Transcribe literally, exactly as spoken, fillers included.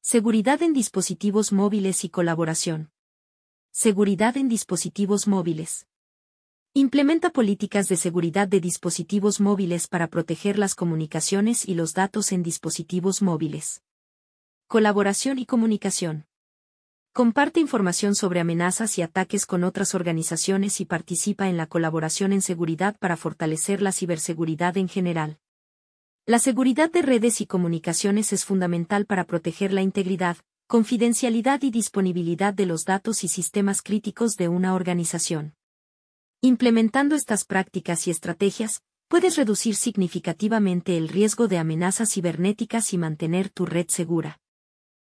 Seguridad en dispositivos móviles y colaboración. Seguridad en dispositivos móviles. Implementa políticas de seguridad de dispositivos móviles para proteger las comunicaciones y los datos en dispositivos móviles. Colaboración y comunicación. Comparte información sobre amenazas y ataques con otras organizaciones y participa en la colaboración en seguridad para fortalecer la ciberseguridad en general. La seguridad de redes y comunicaciones es fundamental para proteger la integridad, confidencialidad y disponibilidad de los datos y sistemas críticos de una organización. Implementando estas prácticas y estrategias, puedes reducir significativamente el riesgo de amenazas cibernéticas y mantener tu red segura.